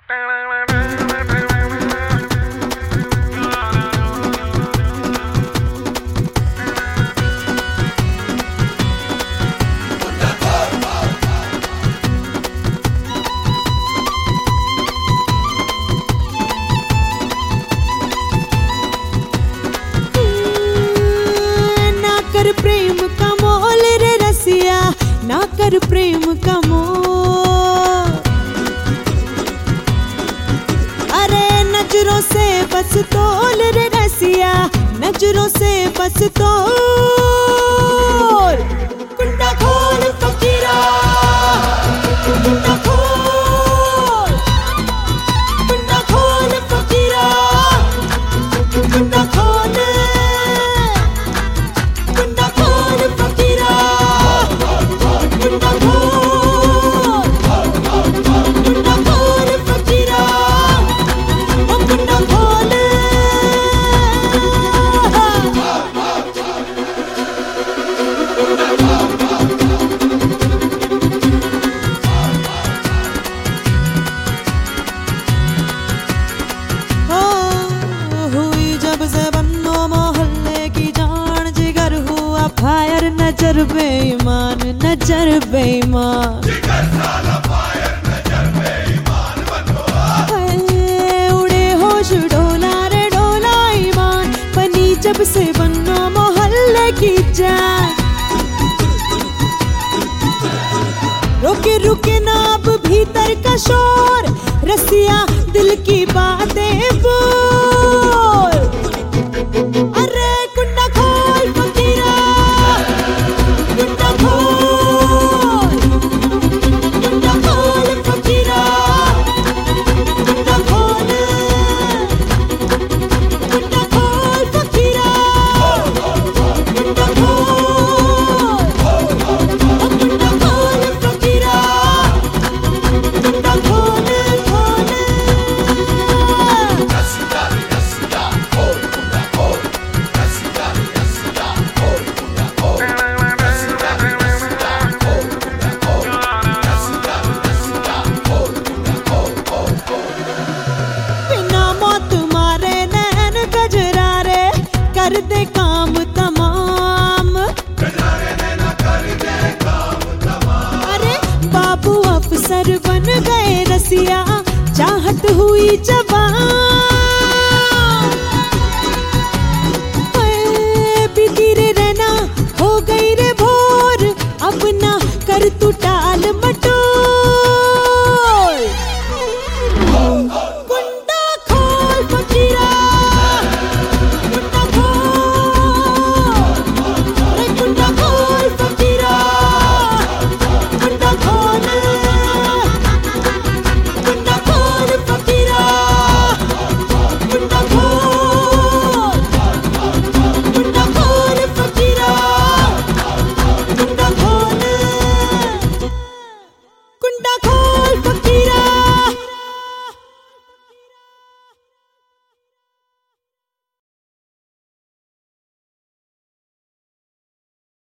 प्रेम का मोल रे रसिया, ना कर प्रेम का मोल। अरे नजरों से बस तोल रे रसिया, नजरों से बस तोल। कुंडा खोल फकीरा, कुंडा खोल, कुंडा खोल फकीरा, कुंडा खोल, कुंडा खोल फकीरा, कुंडा खोल, कुंडा खोल फकीरा, ओ कुंडा खोल। हुई जब से बन्नो मोहल्ले की जान, जिगर हुआ फायर, नजर बेईमान, नजर बेईमान। उड़े होश डोला रे डोला ईमान, बनी जब से बन्नो मोहल्ले की जान। रुके रुके ना अब भीतर का शोर, रसिया दिल की बातें बोल। अरे कुंडा खोल फकीरा, कुंडा खोल, कुंडा खोल फकीरा, कुंडा खोल, कुंडा खोल फकीरा, कुंडा खोल, कुंडा खोल फकीरा, कुंडा खोल, खोल। बिना मौत मारे नैन गजरा रे, कर दे काम तमाम। अरे बाबू अफसर बन गए रसिया, चाहत हुई जवान।